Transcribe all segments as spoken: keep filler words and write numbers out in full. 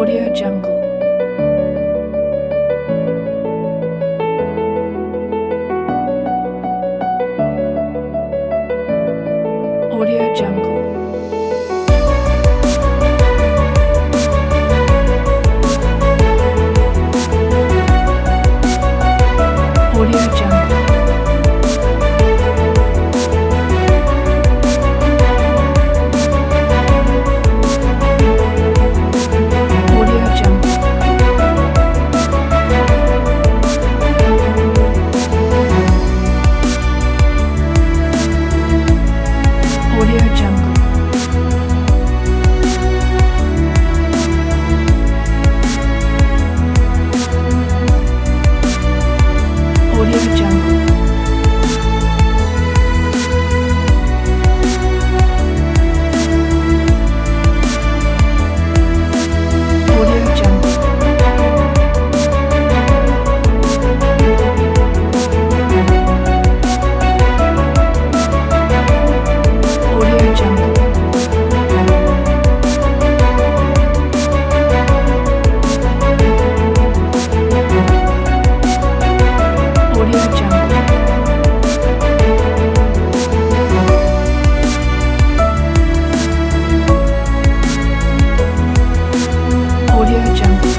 Audio Jungle. Audio Jungle. Audio Jungle. Audio Jungle. Audio Jungle. Audio Jungle. Audio Jungle. Audio Jungle. Audio Jungle. Audio Jungle.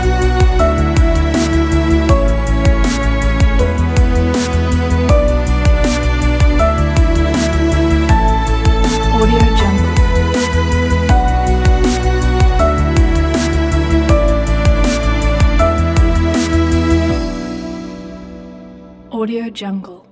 Audio Jungle. Audio Jungle.